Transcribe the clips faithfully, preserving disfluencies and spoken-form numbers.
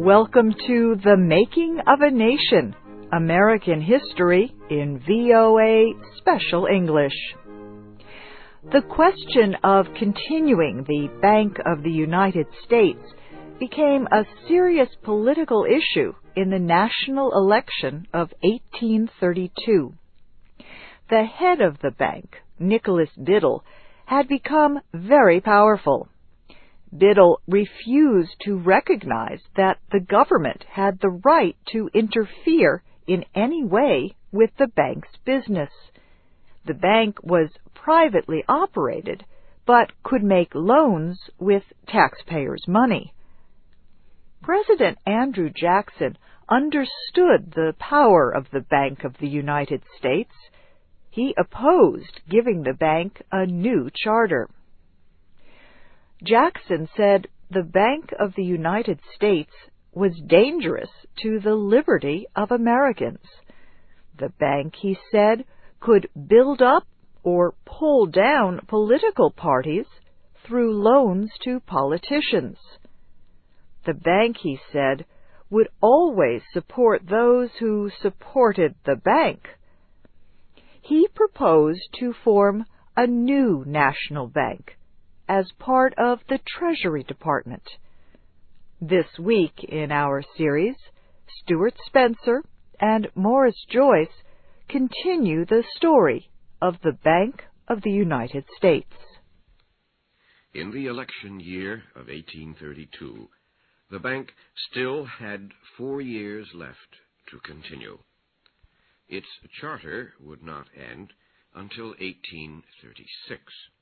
Welcome to The Making of a Nation, American History in V O A Special English. The question of continuing the Bank of the United States became a serious political issue in the national election of eighteen thirty-two. The head of the bank, Nicholas Biddle, had become very powerful. Biddle refused to recognize that the government had the right to interfere in any way with the bank's business. The bank was privately operated, but could make loans with taxpayers' money. President Andrew Jackson understood the power of the Bank of the United States. He opposed giving the bank a new charter. Jackson said the Bank of the United States was dangerous to the liberty of Americans. The bank, he said, could build up or pull down political parties through loans to politicians. The bank, he said, would always support those who supported the bank. He proposed to form a new national bank as part of the Treasury Department. This week in our series, Stuart Spencer and Morris Joyce continue the story of the Bank of the United States. In the election year of eighteen thirty-two, the bank still had four years left to continue. Its charter would not end until eighteen thirty-six.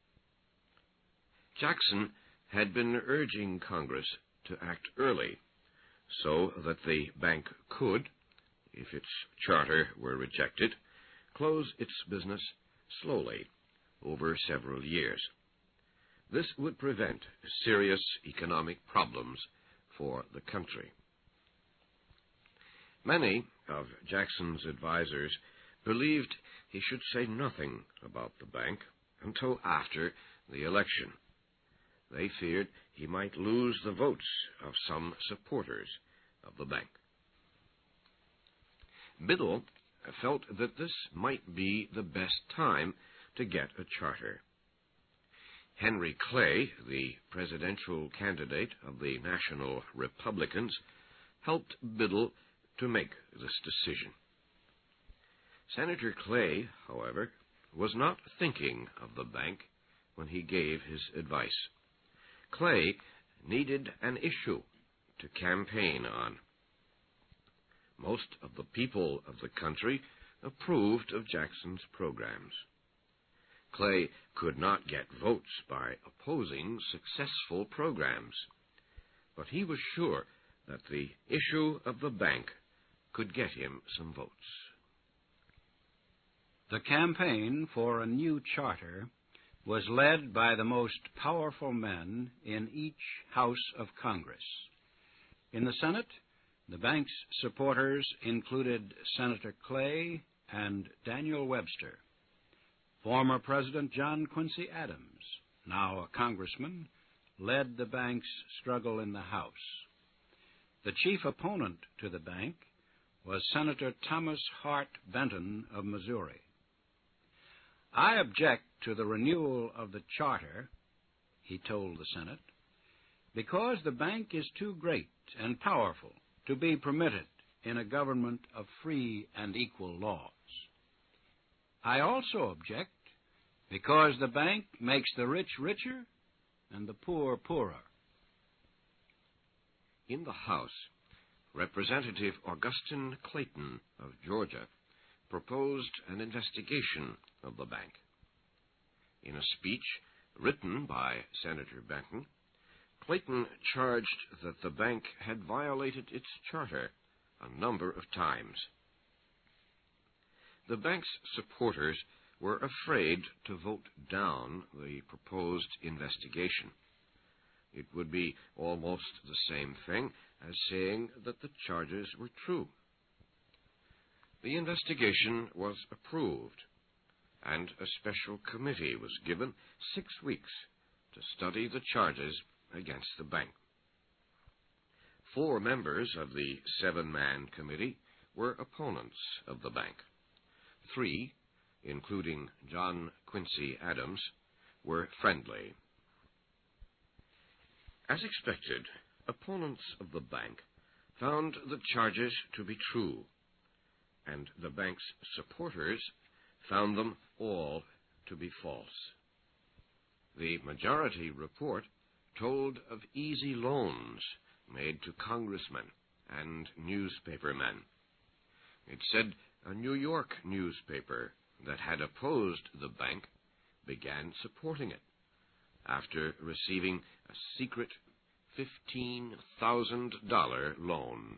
Jackson had been urging Congress to act early so that the bank could, if its charter were rejected, close its business slowly over several years. This would prevent serious economic problems for the country. Many of Jackson's advisers believed he should say nothing about the bank until after the election. They feared he might lose the votes of some supporters of the bank. Biddle felt that this might be the best time to get a charter. Henry Clay, the presidential candidate of the National Republicans, helped Biddle to make this decision. Senator Clay, however, was not thinking of the bank when he gave his advice. Clay needed an issue to campaign on. Most of the people of the country approved of Jackson's programs. Clay could not get votes by opposing successful programs, but he was sure that the issue of the bank could get him some votes. The campaign for a new charter was led by the most powerful men in each House of Congress. In the Senate, the bank's supporters included Senator Clay and Daniel Webster. Former President John Quincy Adams, now a congressman, led the bank's struggle in the House. The chief opponent to the bank was Senator Thomas Hart Benton of Missouri. "I object to the renewal of the charter," he told the Senate, "because the bank is too great and powerful to be permitted in a government of free and equal laws. I also object because the bank makes the rich richer and the poor poorer." In the House, Representative Augustine Clayton of Georgia proposed an investigation of the bank. In a speech written by Senator Benton, Clayton charged that the bank had violated its charter a number of times. The bank's supporters were afraid to vote down the proposed investigation. It would be almost the same thing as saying that the charges were true. The investigation was approved, and a special committee was given six weeks to study the charges against the bank. Four members of the seven-man committee were opponents of the bank. Three, including John Quincy Adams, were friendly. As expected, opponents of the bank found the charges to be true, and the bank's supporters found them all to be false. The majority report told of easy loans made to congressmen and newspapermen. It said a New York newspaper that had opposed the bank began supporting it after receiving a secret fifteen thousand dollars loan.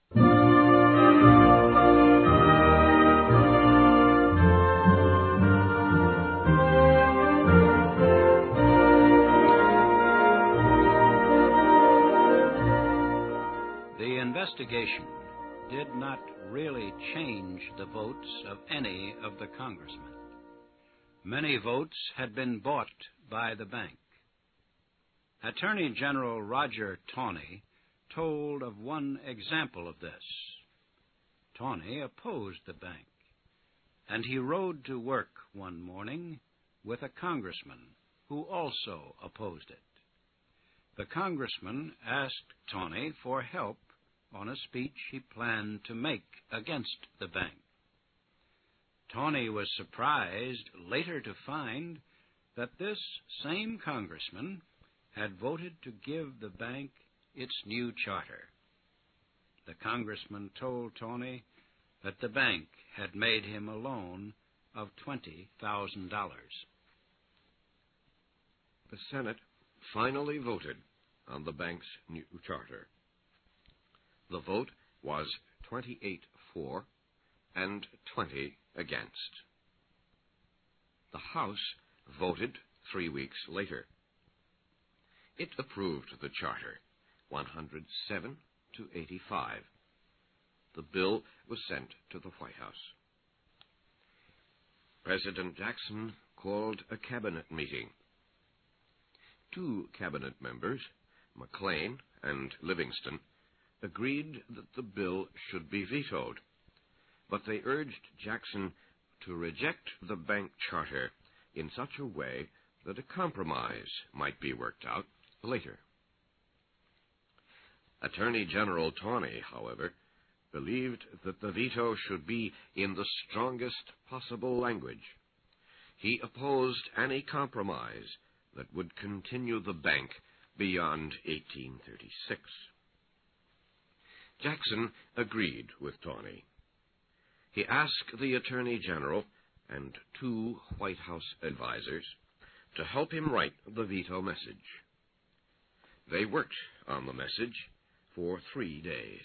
The investigation did not really change the votes of any of the congressmen. Many votes had been bought by the bank. Attorney General Roger Taney told of one example of this. Taney opposed the bank, and he rode to work one morning with a congressman who also opposed it. The congressman asked Taney for help on a speech he planned to make against the bank. Taney was surprised later to find that this same congressman had voted to give the bank its new charter. The congressman told Taney that the bank had made him a loan of twenty thousand dollars. The Senate finally voted on the bank's new charter. The vote was twenty-eight for and twenty against. The House voted three weeks later. It approved the charter, one hundred seven to eighty-five. The bill was sent to the White House. President Jackson called a cabinet meeting. Two cabinet members, McLean and Livingston, agreed that the bill should be vetoed, but they urged Jackson to reject the bank charter in such a way that a compromise might be worked out later. Attorney General Taney, however, believed that the veto should be in the strongest possible language. He opposed any compromise that would continue the bank beyond eighteen thirty-six. Jackson agreed with Taney. He asked the Attorney General and two White House advisers to help him write the veto message. They worked on the message for three days.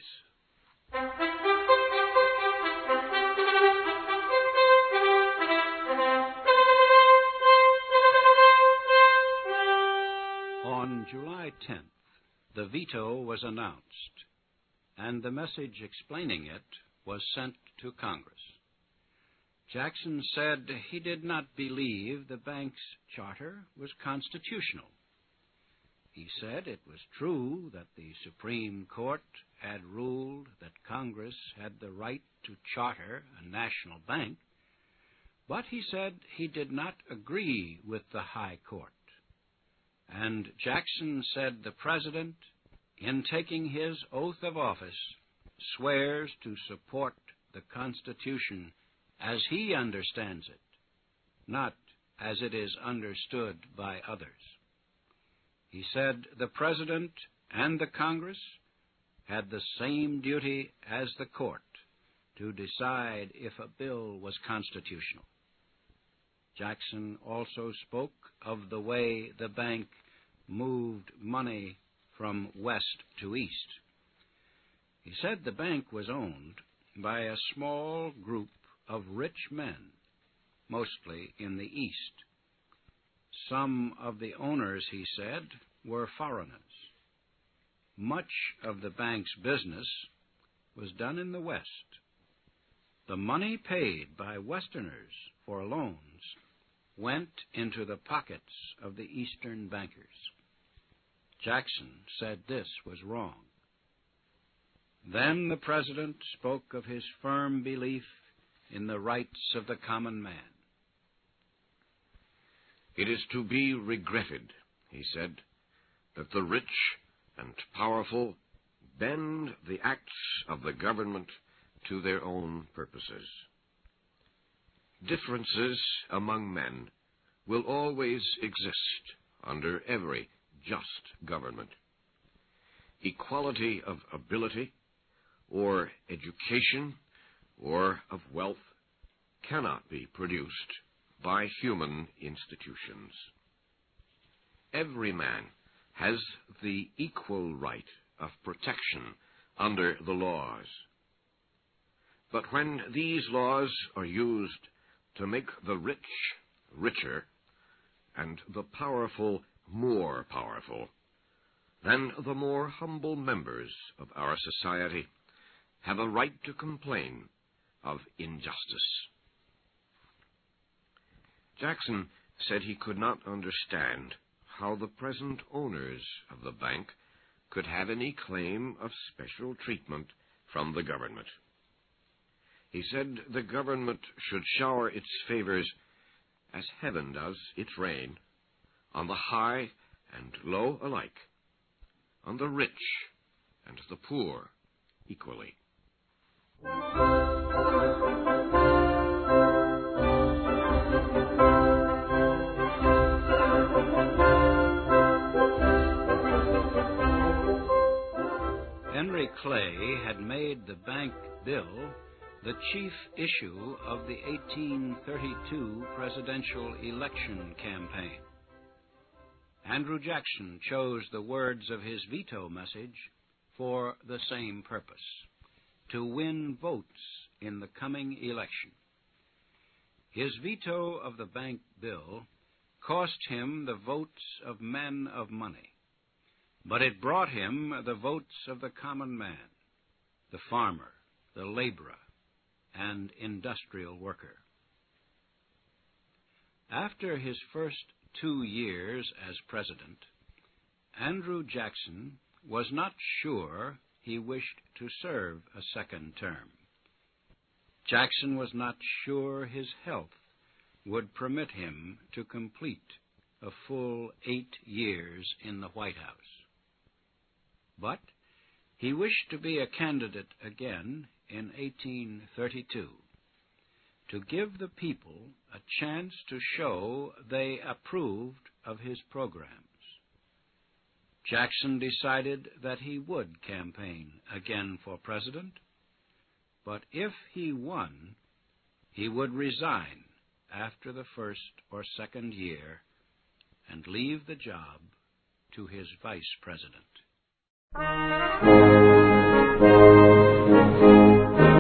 On July tenth, the veto was announced, and the message explaining it was sent to Congress. Jackson said he did not believe the bank's charter was constitutional. He said it was true that the Supreme Court had ruled that Congress had the right to charter a national bank, but he said he did not agree with the High Court. And Jackson said the President, in taking his oath of office, swears to support the Constitution as he understands it, not as it is understood by others. He said the President and the Congress had the same duty as the court to decide if a bill was constitutional. Jackson also spoke of the way the bank moved money from west to east. He said the bank was owned by a small group of rich men, mostly in the east. Some of the owners, he said, were foreigners. Much of the bank's business was done in the West. The money paid by Westerners for loans went into the pockets of the Eastern bankers. Jackson said this was wrong. Then the President spoke of his firm belief in the rights of the common man. "It is to be regretted," he said, "that the rich and powerful bend the acts of the government to their own purposes. Differences among men will always exist under every just government. Equality of ability, or education, or of wealth cannot be produced by human institutions. Every man has the equal right of protection under the laws. But when these laws are used to make the rich richer and the powerful more powerful, then the more humble members of our society have a right to complain of injustice." Jackson said he could not understand how the present owners of the bank could have any claim of special treatment from the government. He said the government should shower its favors, as heaven does its rain, on the high and low alike, on the rich and the poor equally. Henry Clay had made the bank bill the chief issue of the eighteen thirty-two presidential election campaign. Andrew Jackson chose the words of his veto message for the same purpose, to win votes in the coming election. His veto of the bank bill cost him the votes of men of money, but it brought him the votes of the common man, the farmer, the laborer, and industrial worker. After his first two years as president, Andrew Jackson was not sure he wished to serve a second term. Jackson was not sure his health would permit him to complete a full eight years in the White House. But he wished to be a candidate again in eighteen thirty-two, to give the people a chance to show they approved of his programs. Jackson decided that he would campaign again for president, but if he won, he would resign after the first or second year and leave the job to his vice president.